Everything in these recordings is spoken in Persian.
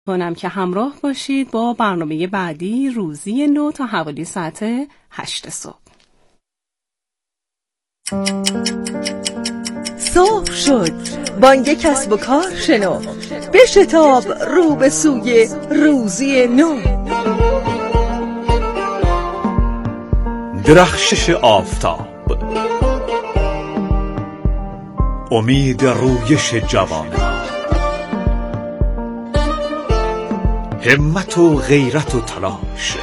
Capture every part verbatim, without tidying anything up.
کنم که همراه باشید با برنامه بعدی روزی نو تا حوالی ساعت هشت صبح. صبح شد، بانگ کسب و کار شنو، بشتاب رو به سوی روزی نو. درخشش آفتاب، امید رویش جوانان، همت و غیرت و تلاش،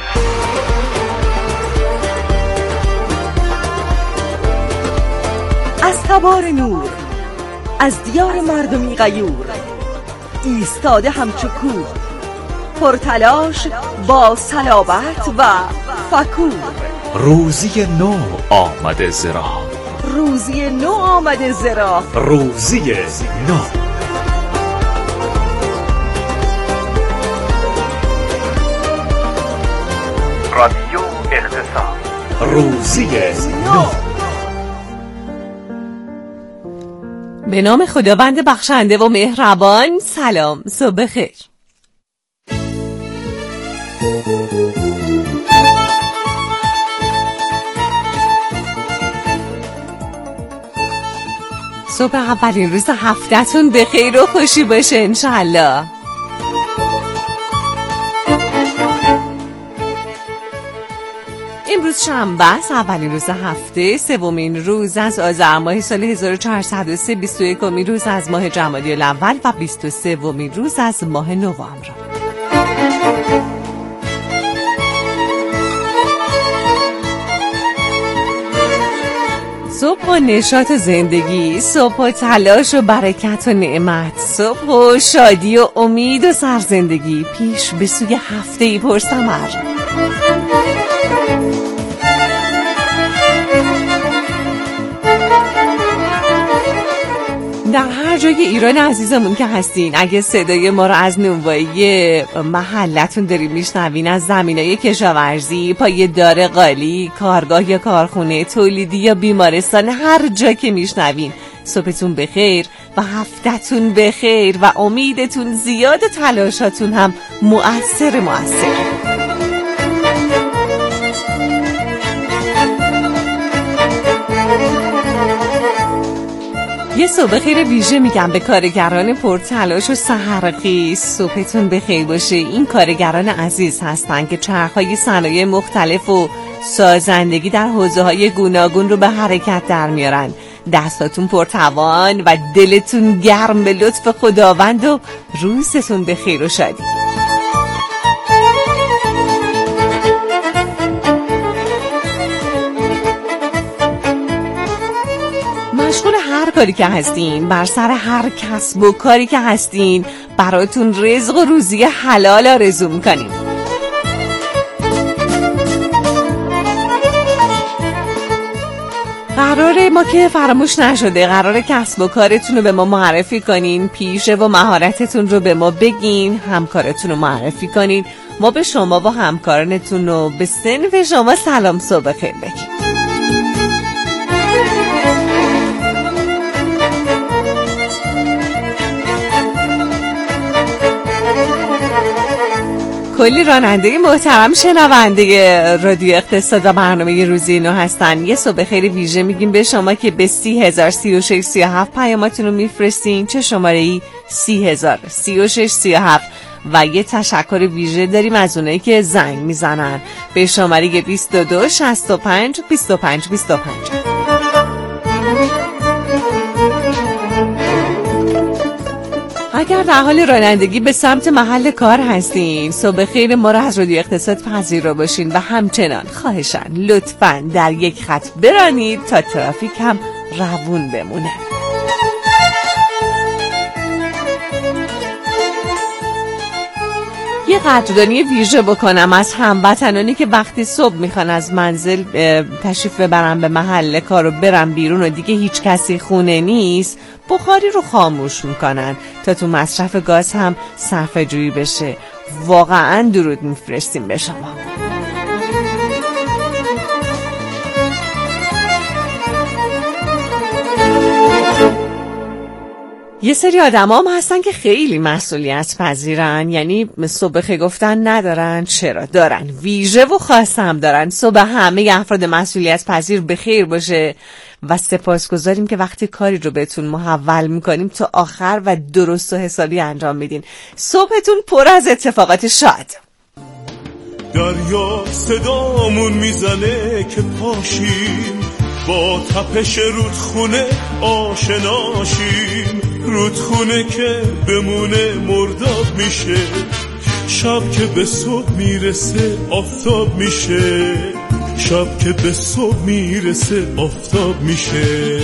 از تبار نور، از دیار مردمی غیور، ایستاده همچو کوه، پرتلاش با صلابت و فکور. روزی نو آمده ز راه، روزی نو آمده ز راه، روزی نو. رادیو اقتصاد، روزی نو. به نام خداوند بخشنده و مهربان. سلام، صبح بخیر. صبح اولین روز هفته‌تون به خیر و خوشی باشه انشالله. امروز شنبه است، اولین روز هفته، سومین روز از آذر ماه سال هزار و چهارصد و سه، بیست و یکمین روز از ماه جمادی الاول و بیست و سومین روز از ماه نوامبر. صبح و نشاط و زندگی، صبح و تلاش و برکت و نعمت، صبح و شادی و امید و سرزندگی، پیش به سوی هفته‌ای پرثمر. در هر جای ایران عزیزمون که هستین، اگه صدای ما رو از نونوایی محلتون دارین میشنوین، از زمینای کشاورزی، پای دار قالی، کارگاه یا کارخونه، تولیدی یا بیمارستان، هر جا که میشنوین، صبحتون بخیر و هفته‌تون بخیر و امیدتون زیاد، تلاشاتون هم مؤثر مؤثر. یه صبح خیر ویژه میگم به کارگران پرتلاش و سحرخیز. صبحتون بخیر باشه. این کارگران عزیز هستن که چرخهای صنایع مختلف و سازندگی در حوزه‌های گوناگون رو به حرکت در میارن. دستاتون پرتوان و دلتون گرم به لطف خداوند و روزتون بخیر و شادی. مشغول هر کاری که هستین، بر سر هر کسب و کاری که هستین، براتون رزق و روزی حلال آرزو می‌کنیم. قراره ما که فراموش نشده، قراره کسب و کارتون رو به ما معرفی کنین، پیشه و مهارتتون رو به ما بگین، همکارتون رو معرفی کنین، ما به شما و همکارانتون رو به صنف شما سلام صبح خیر بگیم. کلی راننده محترم شنونده رادیو اقتصاد و برنامه روزی نو هستن. یه صبح خیلی ویژه میگیم به شما که به سی هزار سی و شش سی و هفت پیاماتون رو میفرستین، چه شماره ای سی هزار سی و شش سی و هفت. و یه تشکر ویژه داریم از اونایی که زنگ میزنن به شماره بیست و دو شصت و پنج بیست و پنج بیست و پنج. اگر در حال رانندگی به سمت محل کار هستین، صبح خیر ما را از رادیو اقتصاد پذیرا باشین و همچنان خواهشاً لطفاً در یک خط برانید تا ترافیک هم روون بمونه. یه قدردانی ویژه بکنم از هموطنانی که وقتی صبح میخوان از منزل تشریف ببرن به محل کار و برن بیرون و دیگه هیچ کسی خونه نیست، بخاری رو خاموش میکنن تا تو مصرف گاز هم صرفه جویی بشه. واقعا درود میفرستیم به شما. یه سری آدم هم هستن که خیلی مسئولیت پذیرن، یعنی صبح بخیر گفتن ندارن، چرا دارن، ویژه و خاص هم دارن. صبح همه افراد مسئولیت پذیر بخیر باشه و سپاسگزاریم که وقتی کاری رو بهتون محول میکنیم تا آخر و درست و حسابی انجام میدین. صبحتون پر از اتفاقات شاد. دریا صدامون میزنه که پاشیم، با تپش رودخونه آشناشیم، رودخونه که بمونه مرداب میشه، شب که به صبح میرسه آفتاب میشه، شب که به صبح میرسه آفتاب میشه.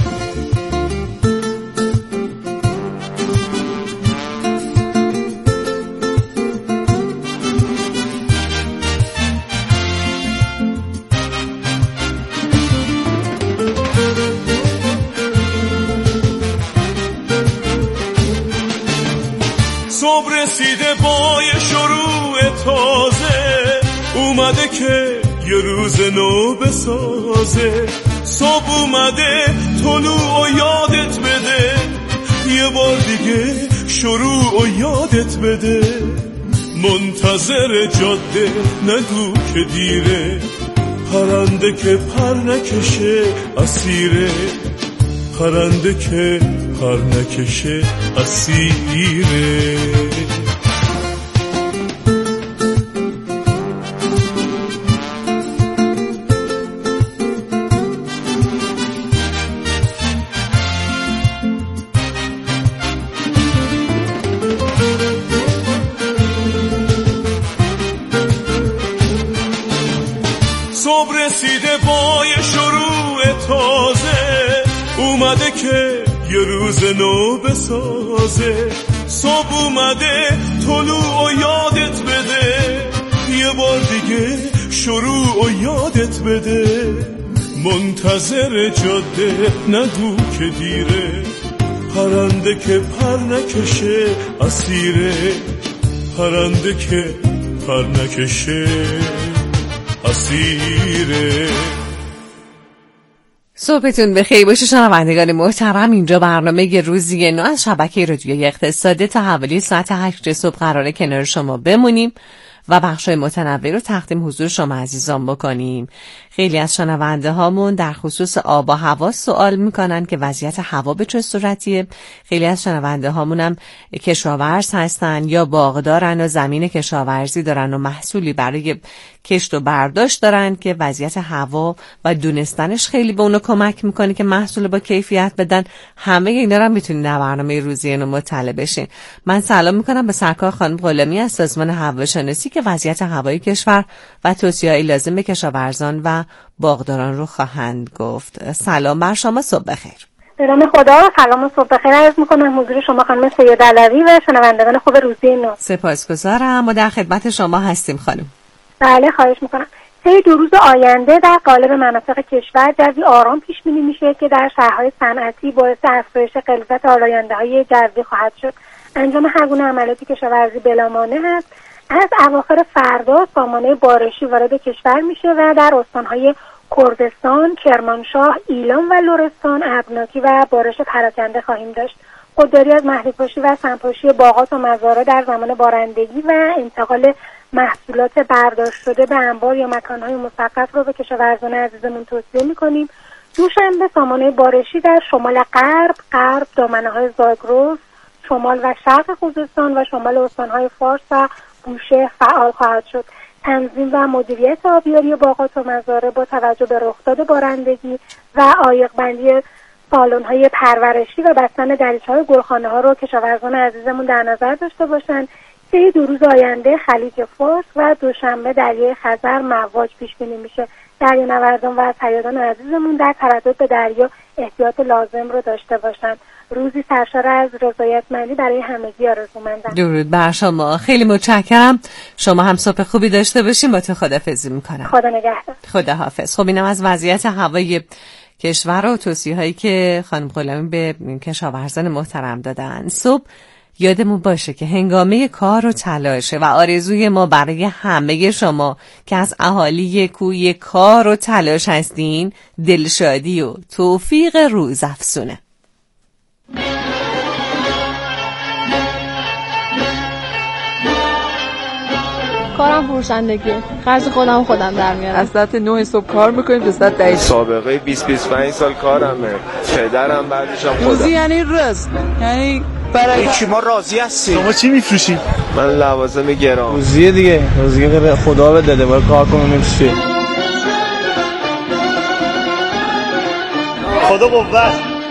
صبح رسیده با یه شروع تازه، اومده که یه روز نو بسازه. صبح اومده طلوع و یادت بده، یه بار دیگه شروع و یادت بده. منتظر جاده نگو که دیره، پرنده که پر نکشه اسیره، پرنده که پر نکشه اسیره. صبح رسیده با یه شروع تازه، اومده که یه روز نو بسازه. صبح اومده طلوع و یادت بده، یه بار دیگه شروع و یادت بده. منتظر جاده نگو که دیره، پرنده که پر نکشه اسیره، پرنده که پر نکشه اسیره. صبحتون بخیر باشه شنوندگان محترم. اینجا برنامه روزی نو از شبکه رادیوی اقتصادی. تا حوالی ساعت هشت صبح قراره کنار شما بمونیم و بخشای متنوع رو تقدیم حضور شما عزیزان بکنیم. خیلی از شنونده هامون در خصوص آب و هوا سوال میکنن که وضعیت هوا به چه صورتیه. خیلی از شنونده هامون هم کشاورز هستن یا باغدارن و زمین کشاورزی دارن و محصولی برای کشت و برداشت دارن که وضعیت هوا و دونستنش خیلی به اونو کمک میکنه که محصول با کیفیت بدن. همه اینا رو میتونید در برنامه روزی اینو مطلع بشین. من سلام میکنم به سرکار خانم غلامی از سازمان هواشناسی که وضعیت هوایی کشور و توصیه‌های لازم به کشاورزان و باغداران رو خواهند گفت. سلام بر شما، صبح بخیر. به نام خدا، سلام و صبح بخیر عرض میکنم حضور شما خانم سید علوی و شنوندگان خوب روزی نو. سپاسگزارم، ما در خدمت شما هستیم خانم. بله خواهش میکنم. طی دو روز آینده در قالب مناطق کشور جوی آرام پیش بینی میشه که در شهرهای صنعتی باعث افزایش غلظت آلاینده‌های جوی خواهد شد. انجام هر گونه عملیات کشاورزی بلا مانع است. از اواخر فردا سامانه بارشی وارد کشور میشه و در استانهای کردستان، کرمانشاه، ایلام و لرستان ابرناکی و بارش پراکنده خواهیم داشت. خودداری از مهدی‌پاشی و سمپاشی باغات و مزارع در زمان بارندگی و انتقال محصولات برداشت شده به انبار یا مکانهای مسقف رو به کشاورزان عزیزمون توصیه میکنیم. دوشنبه سامانه بارشی در شمال غرب، غرب دامنه‌های زاگرس، شمال و شرق خوزستان و شمال استانهای فارس و بوشهر فعال خواهد شد. تنظیم و مدیریت آبیاری باغات و مزارع با توجه به رخداد بارندگی و عایق بندی سالن‌های پرورشی و بستن دریچه‌های گلخانه‌ها رو کشاورزان عزیزمون در نظر داشته باشند. طی دو روز آینده خلیج فارس و دوشنبه دریای خزر مواج پیش بینی میشه. دریانوردان و صیادان عزیزمون در تردد به دریا احتیاط لازم رو داشته باشند. روزی سرشار از رضایتمندی برای همگی آرزومندم. درود بر شما، خیلی متشکرم. شما هم صبح خوبی داشته باشین. با تو خداحافظی میکنم. خدا نگهدار. خدا حافظ. خب اینم از وضعیت هوای کشور و توصیه هایی که خانم غلامی به کشاورزان محترم دادن. صبح یادمون باشه که هنگامه کار و تلاشه و آرزوی ما برای همه شما که از اهالی کوی کار و تلاش هستین دلشادی و توفیق روزافزونه. کارم فروشندگیه. خرج خودم خودم در میارم. از ساعت نه صبح کار میکنیم تا ساعت ده. سابقه بیست بیست و پنج سال کارمه. پدرم بعدشم خودم. روزی یعنی رزق. یعنی برای چی ما راضی هستیم. شما چی میفروشی؟ من لوازم گرام. روزیه دیگه. روزیه که خدا بده باید کار کنیم چی؟ خدا قوت.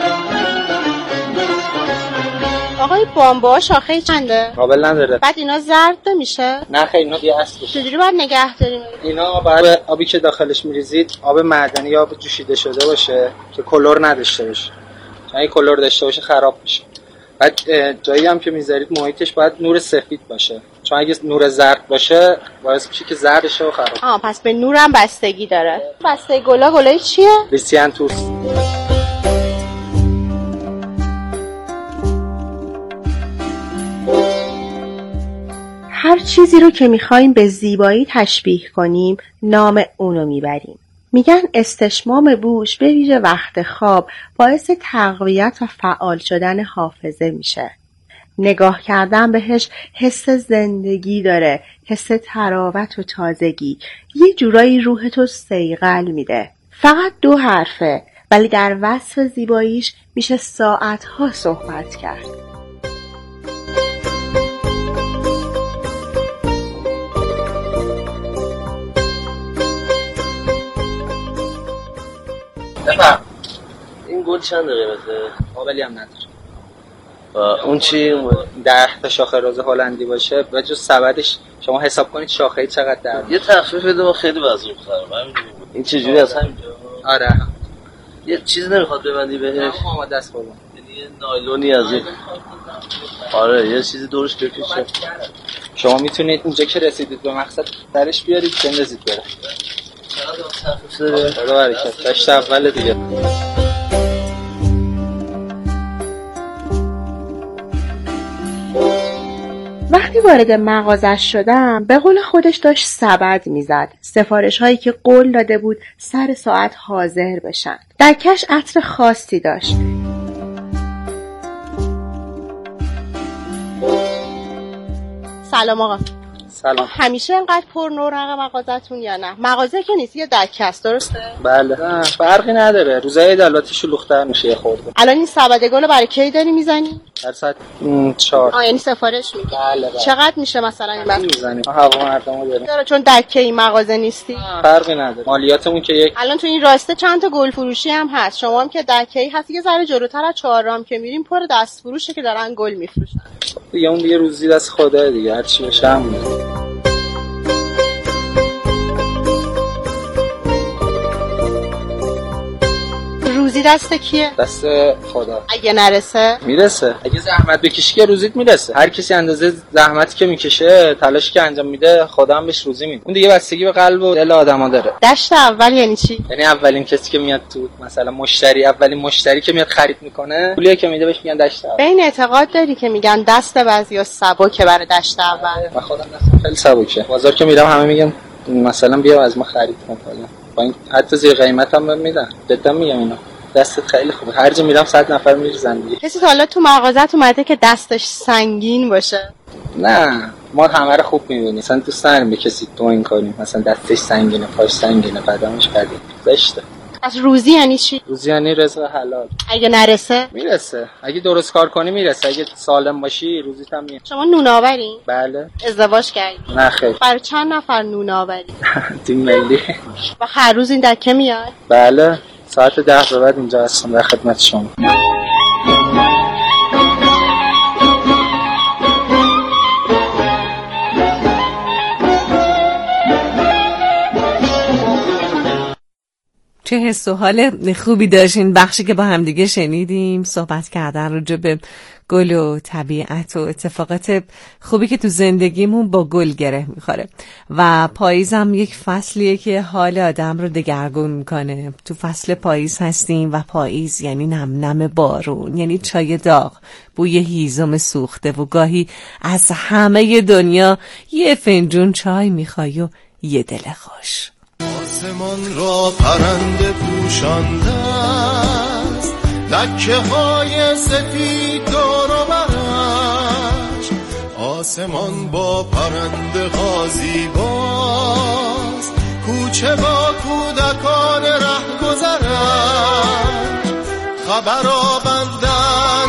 آقای بامبا شاخه چنده؟ قابل نداره. بعد اینا زرد نمیشه؟ نه خیلی اینا دیگه اصله. چجوری باید نگه داریم؟ اینا باید آبی که داخلش میریزید آب معدنی یا آب جوشیده شده باشه که کلر نداشته باشه. چون اگه کلر داشته باشه خراب میشه. بعد جایی هم که میذارید محیطش باید نور سفید باشه. چون اگه نور زرد باشه باعث میشه که زردشه و خراب. آه پس به نورم بستگی داره. بسته گلا گلای چیه؟ ریسیانتوس. هر چیزی رو که میخوایم به زیبایی تشبیه کنیم نام اونو میبریم. میگن استشمام بوش به ویژه وقت خواب باعث تقویت و فعال شدن حافظه میشه. نگاه کردن بهش حس زندگی داره، حس تراوت و تازگی، یه جورایی روحتو صیقل میده. فقط دو حرفه ولی در وصف زیباییش میشه ساعتها صحبت کرد. بفهم این گل چند قیمته؟ قابلی هم نداره. اون چی؟ ده تا شاخه روز هلندی باشه و جز سبدش شما حساب کنید شاخه‌ای چقدر در یه تخفیف بده ما خیلی وضعیت خرابه. این چجوری از همینجا؟ آره یه چیزی نمیخواد ببندی بهش؟ آماده است بابا. یعنی یه نایلونی از این. آره یه چیزی دورش بکشه. شما میتونید اینجا که رسیدید به مقصد درش بیارید بندازید بره. تخفیف داره؟ خدا برکت. داشت اول دیگه. وقتی وارد مغازش شدم به قول خودش داشت سبد میزد. سفارش هایی که قول داده بود سر ساعت حاضر بشن. در کش عطر خاصی داشت. سلام آقا. سلام. همیشه انقدر پر نورنگ مغازتون یا نه؟ مغازه که نیست یه دکه است درسته؟ بله. نه فرقی نداره. روزای البته شلوغ‌تر میشه خورده. الان این سبد گل برای کی داری میزنی؟ در ساعت چهار. آ یعنی سفارش میگی؟ بله بله. چقدر میشه مثلا این وقت میزنی؟ هوا مردمو داریم. چرا چون دکه این مغازه نیستی؟ فرقی نداره. مالیاتمون که یک. الان تو این راسته چند تا گل فروشی هم هست. شما هم که دکه‌ای هست یه ذره جلوتر از چهارراه که میریم پر دست فروشه که دارن گل میفروشن. دیگه اون دیگه روزی دست خدا دیگه هر چی بشه همونه. روزی دست کیه؟ دست خدا. اگه نرسه؟ میرسه. اگه زحمت بکشی که روزیت میرسه. هر کسی اندازه زحمتی که میکشه، تلاشی که انجام میده، خدا هم بهش روزی میده. اون دیگه بستگی به قلب و دل آدما داره. دشت اول یعنی چی؟ یعنی اولین کسی که میاد تو مثلا مشتری، اولین مشتری که میاد خرید میکنه، پولی که میده بهش میگن دشت اول. ببین اعتقاد داری که میگن دست بعضیا سبکه برای دشت اول. من خودم دستم خیلی سبکه. بازار که میرم همه میگن مثلا بیا از ما خرید کن فلان. با این حتی زیر قیمتام هم میدن. جدا میگم اینا. دستت خیلی خوبه. هر جا میرم صد نفر میریزن دیگه. کسی تا حالا تو مغازت اومده که دستش سنگین باشه؟ نه ما همه رو خوب میبینیم. مثلا دوست نداریم به کسی توهین کنیم. مثلا دستش سنگینه، پاش سنگینه، قدمش بده. زشته. از روزی یعنی چی؟ روزی یعنی رزق حلال. اگه نرسه؟ میرسه. اگه درست کار کنی میرسه. اگه سالم باشی روزیت هم میاد. شما نوناورین؟ بله. ازدواج کردین؟ نه خیر. برای چند نفر نوناوری؟ تیم ملی. و هر روز این دکه میاد؟ بله. ساعت ده به بعد اینجا هستم در خدمت شما. چه حس و حال خوبی داشتین. بخشی که با هم دیگه شنیدیم صحبت کردن راجع به گل و طبیعت و اتفاقات خوبی که تو زندگیمون با گل گره میخوره. و پاییز هم یک فصلیه که حال آدم رو دگرگون میکنه. تو فصل پاییز هستیم و پاییز یعنی نم نم بارون، یعنی چای داغ، بوی هیزم سوخته و گاهی از همه دنیا یه فنجون چای میخوای و یه دل خوش. آسمان را پرنده پوشانده است، دکه های سفید دور و برش آسمان با پرنده غازی باز، کوچه با کودکان ره گذرن، خبر آوردن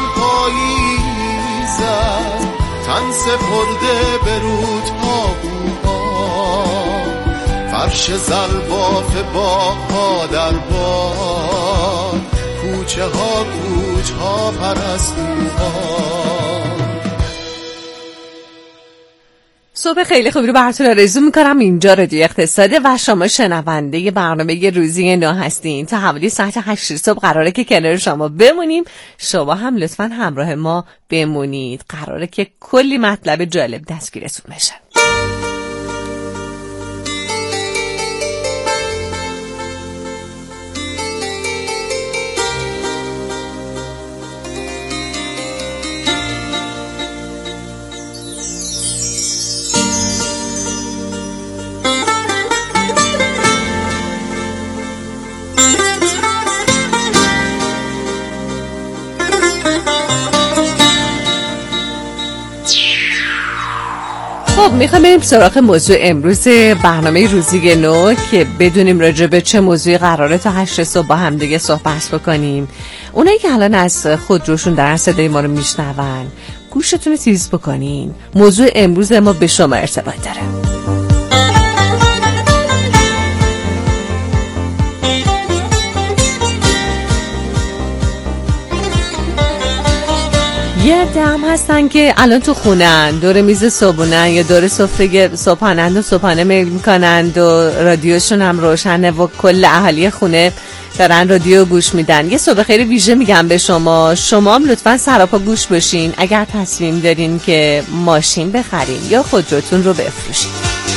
پاییزد، تن سپرده به رودها بوها، فرش زرباف باغ‌ها در باد، کوچه ها کوچه ها پرستوها. صبح خیلی خوبی رو براتون آرزو میکنم. اینجا رادیو اقتصاده و شما شنونده برنامه روزی نو هستین. تا حوالی ساعت هشت صبح قراره که کنار شما بمونیم. شما هم لطفاً همراه ما بمونید. قراره که کلی مطلب جالب دستگیرتون بشه. خب میخوام بریم سراغ موضوع امروز برنامه روزی نو که بدونیم راجع به چه موضوعی قراره تا هشت صبح با هم دیگه صحبت بکنیم. اونایی که الان از خودروشون دارن صدای ما رو میشنون، گوشتون رو تیز بکنین. موضوع امروز ما به شما ارتباط داره. یه عده هم هستن که الان تو خونن، دور میز صبحونن یا دور سفره صبحانند و صبحانه میل میکنند و رادیوشون هم روشنه و کل اهالی خونه دارن رادیو گوش میدن. یه صبح خیلی ویژه میگم به شما، شما هم لطفاً سراپا گوش باشین اگر تصمیم دارین که ماشین بخرین یا خودروتون رو بفروشین.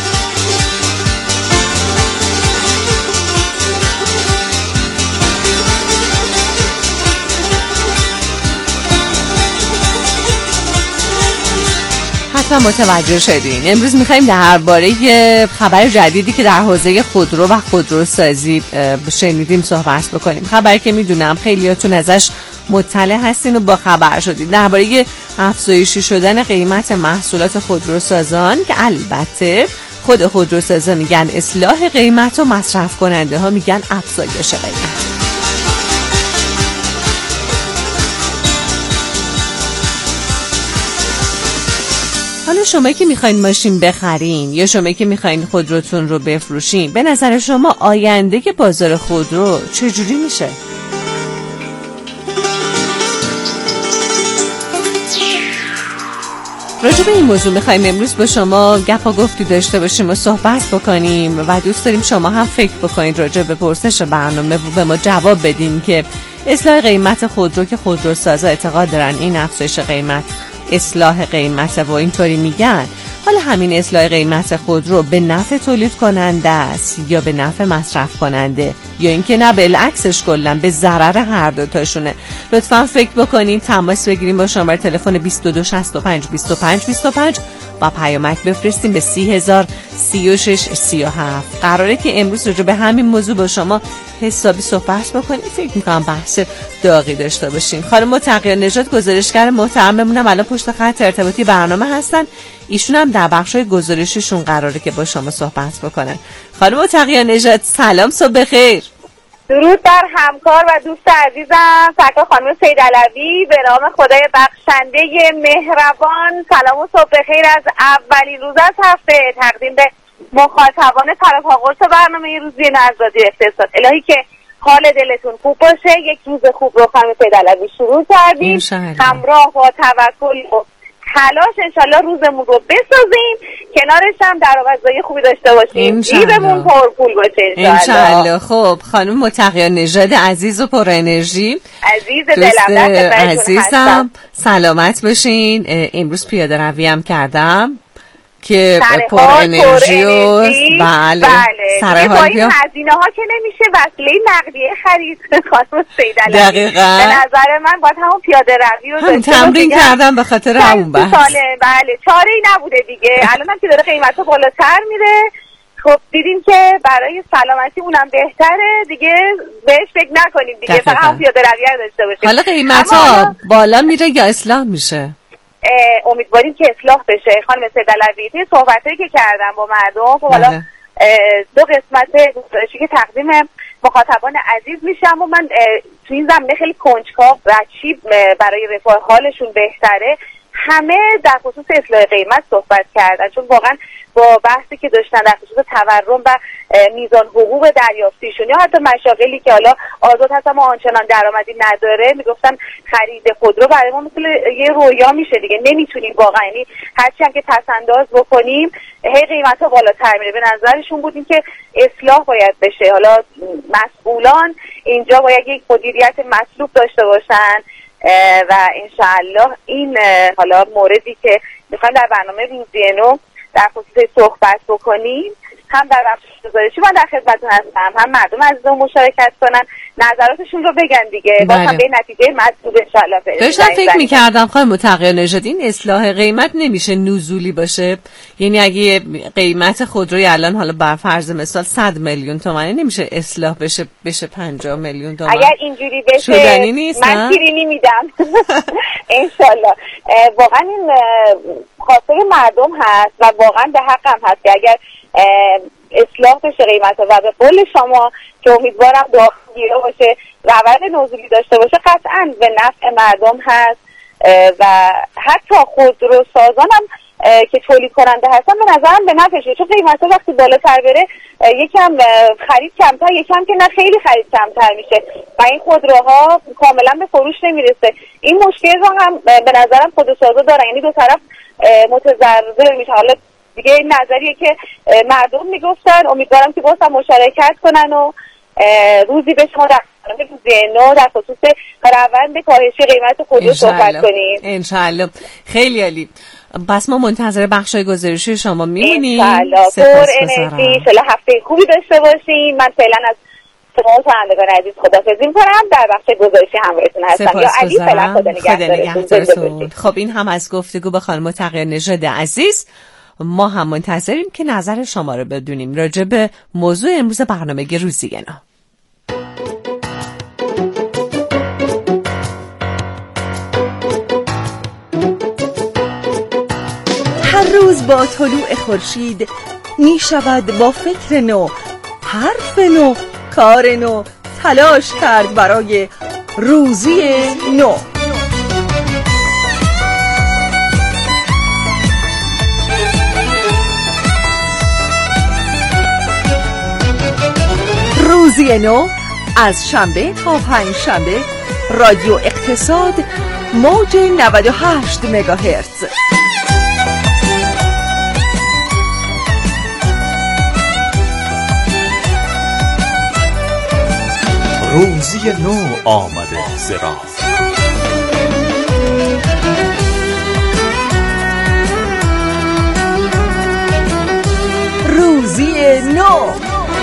حتما متوجه شدین. امروز میخوایم درباره خبر جدیدی که در حوزه خودرو و خودروسازی شنیدیم صحبت بکنیم. خبری که میدونم خیلیاتون ازش مطلع هستین و با خبر شدین، درباره افزایشی شدن قیمت محصولات خودروسازان که البته خود خودروسازان میگن اصلاح قیمت و مصرف کننده ها میگن افزایش قیمت. حالا شما که میخواین ماشین بخرین یا شما که میخواین خودروتون رو بفروشین، به نظر شما آینده که بازار خودرو چجوری میشه؟ راجع به این موضوع میخوایم امروز با شما گپا گفتی داشته باشیم و صحبت بکنیم و دوست داریم شما هم فکر بکنید راجع به پرسش برنامه و به ما جواب بدین که اصلاح قیمت خودرو که خودروسازا اعتقاد دارن این افزایش قیمت اصلاح قیمت و اینطوری میگن، حالا همین اصلاح قیمت خودرو به نفع تولید کننده است یا به نفع مصرف کننده یا اینکه نه بالعکسش کلا به ضرر هر دو تاشونه؟ لطفاً فکر بکنین، تماس بگیریم با شماره تلفن بیست و دو شصت و پنج بیست و پنج بیست و پنج و پیامک بفرستیم به سی هزار سی و شش سی و هفت. قراره که امروز راجع به همین موضوع با شما حسابی صحبت بکنیم. فکر میکنم بحث داغی داشته باشین. خانم متقی نژاد گزارشگر محترممونم الان پشت خط ارتباطی برنامه هستن. ایشون هم در بخشای گزارششون قراره که با شما صحبت بکنن. خانم متقی نژاد سلام، صبح بخیر. درود بر همکار و دوست عزیزم سرکار خانم سیدعلوی. به نام خدای بخشنده مهربان سلام و صبح بخیر از اولین روز از هفته تقدیم به مخاطبان طرف‌آغوش برنامه روزی نو اقتصاد. الهی که حال دلتون خوب باشه. یک روز خوب رو خانم سیدعلوی شروع کردیم همراه با توکل و تلاش انشالله روزمون رو بسازیم، کنارش هم درآمدزایی خوبی داشته باشیم، جیبمون پرپول باشه انشالله. خب خانم متقی نژاد عزیز و پر انرژی، عزیز دلم، عزیزم سلامت باشین. امروز پیاده روی هم کردم که پر انرژی و بله بله با این هزینه ها که نمیشه وسیله نقدیه خرید خانم سیدعلوی. دقیقاً به نظر من باید همون پیاده روی رو هم تمرین کردم به خاطر همون بحث. بله چاره‌ای نبوده دیگه. الان هم که داره قیمتا بالاتر میره، خب دیدیم که برای سلامتی اونم بهتره دیگه، بهش فکر نکنیم دیگه، فقط هم پیاده روی رو داشته باشیم. حالا قیمتا بالا میره یا اصلاح میشه؟ امیدواریم که اصلاح بشه. خانم سید علوی توی صحبتایی که کردم با مردم خب حالا دو قسمت گزارشی که تقدیم مخاطبان عزیز میشم و من تو این زمینه خیلی کنجکاو و چی برای رفاه حالشون بهتره همه در خصوص اصلاح قیمت صحبت کردن، چون واقعا با بحثی که داشتن در خصوص تورم و میزان حقوق دریافتیشون یا حتی مشاغلی که حالا آزاد هستن و آنچنان درآمدی نداره، میگفتن خرید خودرو برای ما مثل یه رویا میشه دیگه، نمیتونیم واقعا، یعنی هرچی هم که پسنداز بکنیم هی قیمت‌ها بالاتر میره. به نظرشون بود این که اصلاح باید بشه. حالا مسئولان اینجا باید یک مدیریت مسلوب داشته باشن و انشاءالله این حالا موردی که میخوایم در برنامه روزی نو در خصوص صحبت بکنیم هم در بخش گزارشی من در خدمتتون هستم، هم مردم عزیزمون مشارکت کنن نظراتشون رو بگن دیگه، با هم به نتیجه مطلوب انشاءالله برسیم. داشتم فکر می‌کردم خانم متقی نژاد این اصلاح قیمت نمیشه نزولی باشه، یعنی اگه قیمت خودروی الان حالا بر فرض مثال صد میلیون تومانی نمیشه اصلاح بشه بشه پنجاه میلیون تومان. اگر اینجوری بشه من شیرینی میدم انشاءالله. واقعا این خواسته مردم هست و واقعا به حقم هست که اگر اصلاح بشه قیمت و به قول شما که امیدوارم داخلیه باشه روند نزولی داشته باشه قطعا به نفع مردم هست و حتی خودرو سازان هم که تولید کننده هستن به نظرم به نفعشه، چون قیمت ها وقتی بالاتر بره یکم خرید کمتر، یکم که نه خیلی خرید کمتر میشه و این خودروها کاملا به فروش نمیرسه. این مشکل رو هم به نظرم خودروسازا دارن، یعنی دو طرف متضرر میشه. حالا دیگه این نظریه که مردم میگفتن، امیدوارم که باز هم مشارکت کنن و روزی به شما در روزی نو در خصوص روند کاهش قیمت خودرو صحبت کنیم انشالله. خیلی عالی. پس ما منتظر بخشای گزارشی شما میمونیم. انشالله. پر انرژی، انشالله هفته خوبی داشته باشیم. من فعلا از شما شنوندگان عزیز خداحافظی می‌کنم، در بخش گزارشی همراهتون هستم. یا علی فعلا خدا نگهدارتون. خب این هم از گفتگو با خانم متقی نژاد عزیز. ما هم منتظریم که نظر شما رو بدونیم راجع به موضوع امروز برنامه روزی نو. هر روز با طلوع خورشید می شود با فکر نو، حرف نو، کار نو تلاش کرد برای روزی نو. روزی نو از شنبه تا پنج شنبه رادیو اقتصاد موج نود و هشت مگاهرتز. روزی نو آمده ز راه. روزی نو.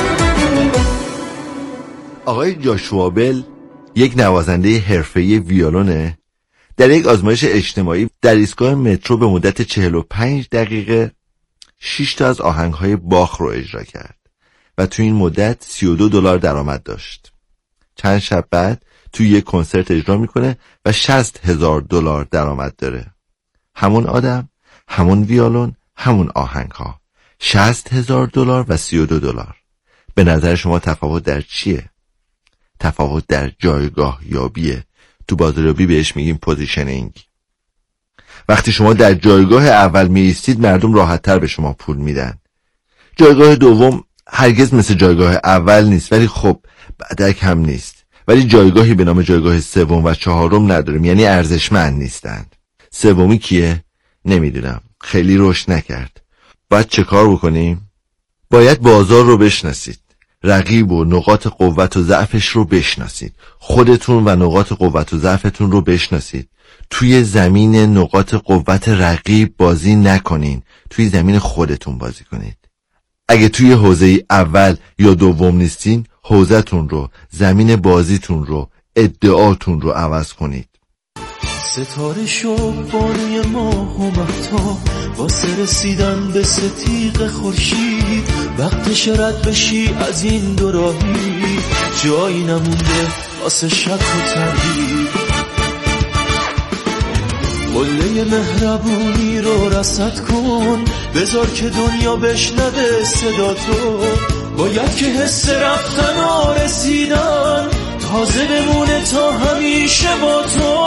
آقای جاشوا بل یک نوازنده حرفه‌ای ویولونه. در یک آزمایش اجتماعی در ایستگاه مترو به مدت چهل و پنج دقیقه شش تا از آهنگ‌های باخ رو اجرا کرد و تو این مدت سی و دو دلار درآمد داشت. چند شب بعد توی یک کنسرت اجرا میکنه و شصت هزار دلار درآمد داره. همون آدم، همون ویولون، همون آهنگ‌ها. شصت هزار دلار و سی و دو دلار. به نظر شما تفاوت در چیه؟ تفاوت در جایگاه یابیه. تو بازاریابی بهش میگیم پوزیشنینگ. وقتی شما در جایگاه اول می ایستید مردم راحت‌تر به شما پول میدن. جایگاه دوم هرگز مثل جایگاه اول نیست، ولی خب بعدک هم نیست. ولی جایگاهی به نام جایگاه سوم و چهارم نداریم، یعنی ارزشمند نیستند. سومی کیه؟ نمیدونم. خیلی رشد نکرد. باید چه کار بکنیم؟ باید بازار رو بشناسید. رقیب و نقاط قوت و ضعفش رو بشناسید. خودتون و نقاط قوت و ضعفتون رو بشناسید. توی زمین نقاط قوت رقیب بازی نکنین، توی زمین خودتون بازی کنید. اگه توی حوزه اول یا دوم نیستین، حوزه‌تون رو، زمین بازیتون رو، ادعاتون رو عوض کنید. ستاره شو بانوی ماه و مهتاب واسه رسیدن به ستیق خورشید، وقتش رد بشی از این دو راهی، جایی نمونده واسه شک و تردید. قله مهربونی رو رصد کن، بذار که دنیا بشنوه صدا تو. باید که حس رفتن و رسیدن تازه بمونه تا همیشه با تو.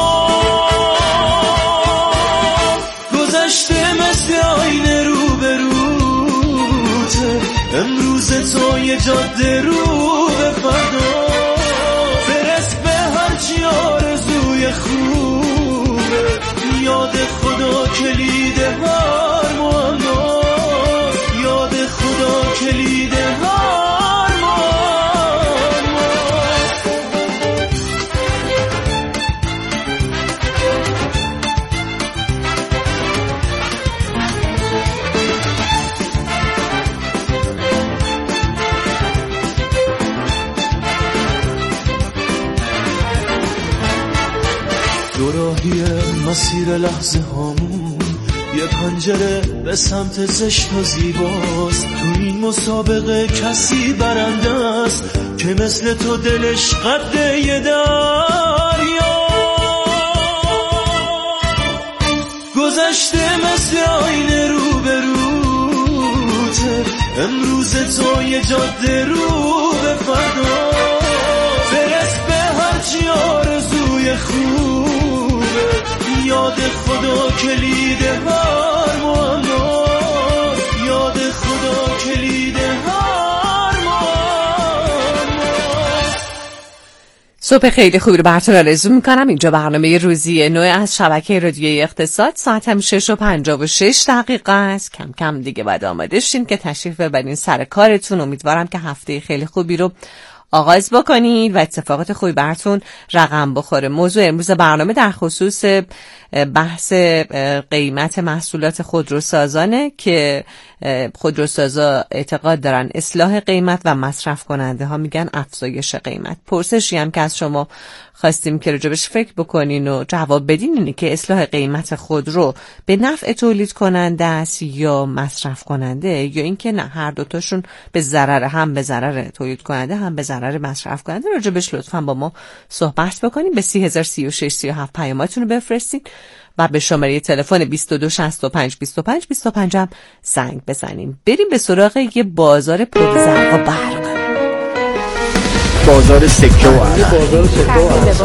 گذشته مثل آینه رو به روته، امروز تو یه جاده رو به فردا. برس به هرچی آرزوی خوبه، یاد خدا کلید هر معما، یاد خدا کلید هر معما. دوراهی مسیر لحظه هامون یه پنجره به سمت زشت و زیباست. تو این مسابقه کسی برنده است که مثل تو دلش قد یه دریا. گذشته مثل آینه رو به روته، امروز تو یه جاده رو به فردا. برس به هرچی آرزوی خوبه، یاد خدا کلید هر معما، یاد خدا کلید هر معما. صبح خیلی خوبی رو براتون آرزو میکنم. اینجا برنامه روزی نو از شبکه رادیویی اقتصاد، ساعت هم شش و پنجاه و شش دقیقه است. کم کم دیگه باید آماده شین که تشریف ببرین سر کارتون. امیدوارم که هفته خیلی خوبی رو آغاز بکنید و اتفاقات خوبی براتون رقم بخوره. موضوع امروز برنامه در خصوص بحث قیمت محصولات خودروسازانه که خودروسازا اعتقاد دارن اصلاح قیمت و مصرف کننده ها میگن افزایش قیمت. پرسشی هم که از شما خواستیم که راجبش فکر بکنین و جواب بدین اینه که اصلاح قیمت خودرو به نفع تولید کننده است یا مصرف کننده، یا اینکه نه هر دوتاشون به ضرر، هم به ضرر تولید کننده هم به ضرر مصرف کننده. راجبش لطفاً با ما صحبت بکنین. به سی هزار سی و شش سی و هفت پیاماتون رو بفرستین و به شماره تلفن بیست و دو شصت و پنج بیست و پنج بیست و پنج هم زنگ بزنیم. بریم به سراغ یه بازار پرزرق و برق. بازار سکه و ارز. بازار سکه و ارز.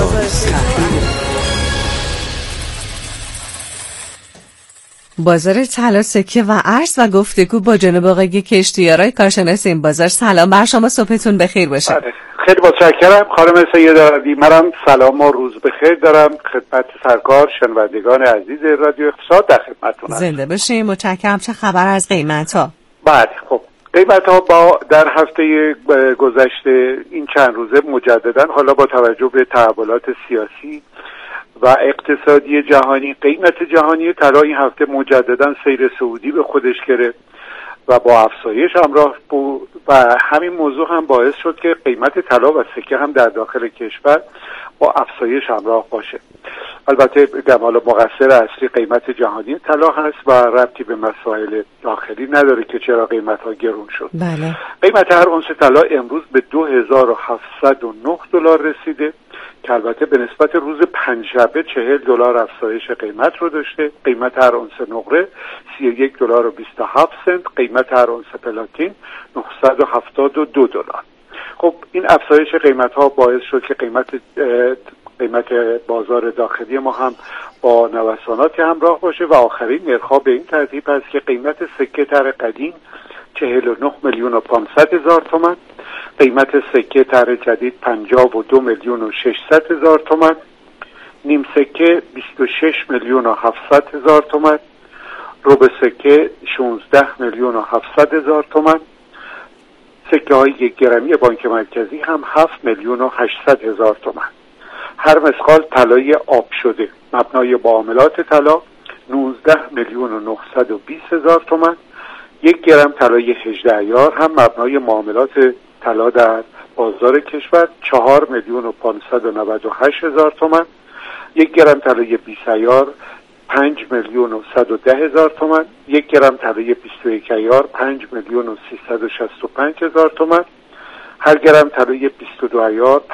بازار طلا، سکه و ارز و گفتگو با جناب آقای کشتیارای کارشناس این بازار. سلام بر شما، صبحتون بخیر باشه. بله. خیلی متشکرم خانم سید عربی. منم سلام و روز بخیر دارم خدمت سرکار، شنوندگان عزیز رادیو اقتصاد در خدمتتونم. زنده باشین. متشکرم. چه خبر از قیمت ها؟ بله خب قیمت ها با در هفته گذشته این چند روزه مجددا، حالا با توجه به تحولات سیاسی و اقتصادی جهانی، قیمت جهانی طلا این هفته مجددا سیر صعودی به خودش گرفت و با افزایش همراه بود و همین موضوع هم باعث شد که قیمت طلا و سکه هم در داخل کشور با افزایش همراه باشه. البته حالا مقصر اصلی قیمت جهانی طلا هست و ربطی به مسائل داخلی نداره که چرا قیمت ها گرون شد. بله. قیمت هر اونس طلا امروز به دو هزار و هفتصد و نه دلار رسیده که البته به نسبت روز پنجشنبه چهل دلار افزایش قیمت رو داشته. قیمت هر اونس نقره سی و یک دلار و بیست و هفت سنت، قیمت هر اونس پلاتین نهصد و هفتاد و دو دلار. خب این افزایش قیمت ها باعث شد که قیمت قیمت بازار داخلی ما هم با نوساناتی همراه باشه و آخرین نرخ‌ها به این ترتیب است که قیمت سکه تر قدیم چهل و نه میلیون و پانصد هزار تومان، قیمت سکه تر جدید پنجاه و دو میلیون و ششصد هزار تومان، نیم سکه بیست و شش میلیون و هفتصد هزار تومان، ربع سکه شانزده میلیون و هفتصد هزار تومان، سکه های یک گرمی بانک مرکزی هم هفت میلیون و هشتصد هزار تومان. هر مسقال طلای آب شده مبنای معاملات طلا نوزده میلیون و نهصد و بیست هزار تومان. یک گرم طلای هجده عیار هم مبنای معاملات طلا در بازار کشور چهار میلیون و پانصد و نود و هشت هزار تومان. یک گرم طلای بیست عیار پنج میلیون و صد و ده هزار تومان. یک گرم طلای بیست و یک عیار پنج میلیون و سیصد و شصت و پنج هزار تومان. هر گرم طلای بیست و دو عیار